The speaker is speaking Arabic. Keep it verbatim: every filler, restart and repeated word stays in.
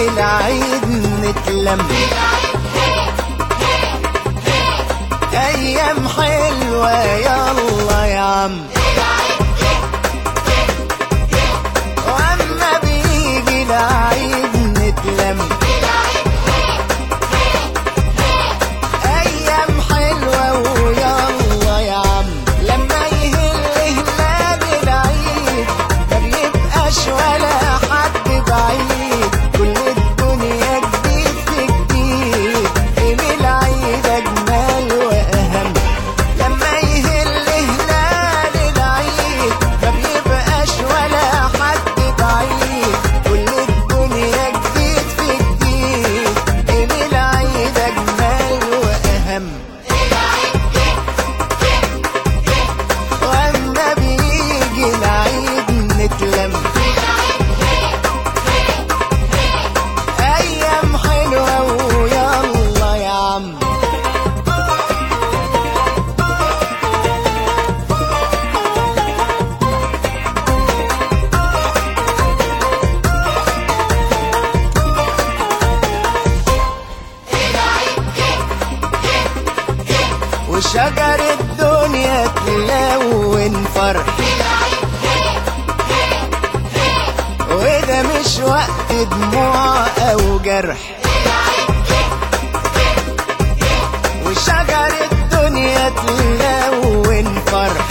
العيد نتلم، ايام حلوة يلا يا عم. واما بيجي العيد نتلم، ايام حلوة ويلا يا عم. لما يهل هلال العيد ما بيبقاش ولا حد بعيد، كل الدنيا جديد في جديد، إيه العيد اجمل واهم. لما يهل هلال العيد ما بيبقاش ولا حد بعيد، كل الدنيا جديد في جديد، إيه العيد اجمل واهم. واما بيجي العيد نتلم، ايام حلوة ويلا يا عم. وشجر الدنيا تلون فرح، وده مش وقت دموع او جرح. وشجر الدنيا تلون فرح،